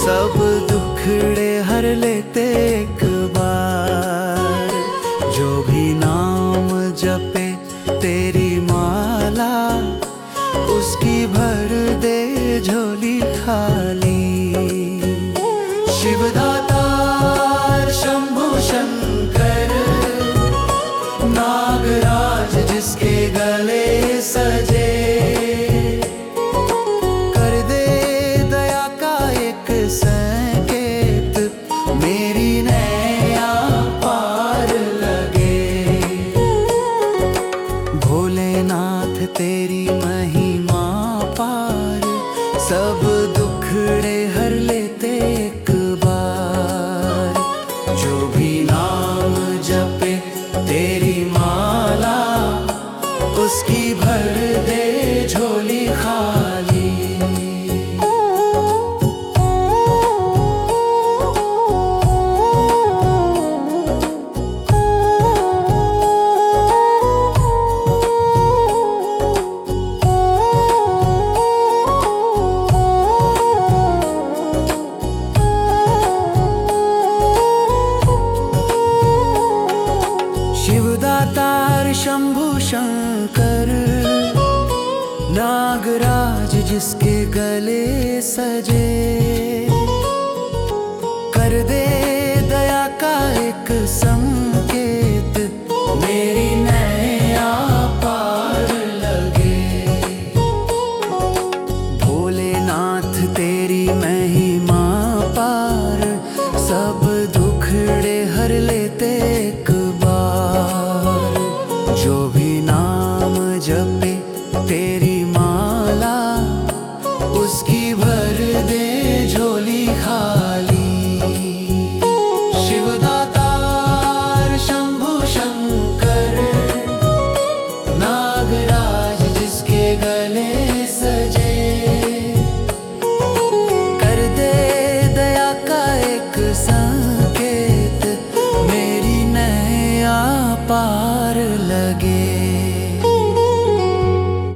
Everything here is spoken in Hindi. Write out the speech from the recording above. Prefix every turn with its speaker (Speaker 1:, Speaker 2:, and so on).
Speaker 1: सब दुखड़े हर लेते एक बार। जो भी नाम जपे तेरी माला, उसकी भर दे झोली खाली। शिवदातार शंभु शंकर, नागराज जिसके गले सजे, कर दे दया का एक संकेत, मेरी नैया पार लगे। भोलेनाथ तेरी महिमा पार, सब दुखड़े हर लेते एक बार। जो भी नाम जपे तेरी माला, उसकी भर दे झोली खाली। शिवदातार शंभु शंकर, नागराज जिसके गले सजे, कर दे दया का एक संकेत, मेरी नैया पार लगे। भोलेनाथ तेरी महिमा पार, सब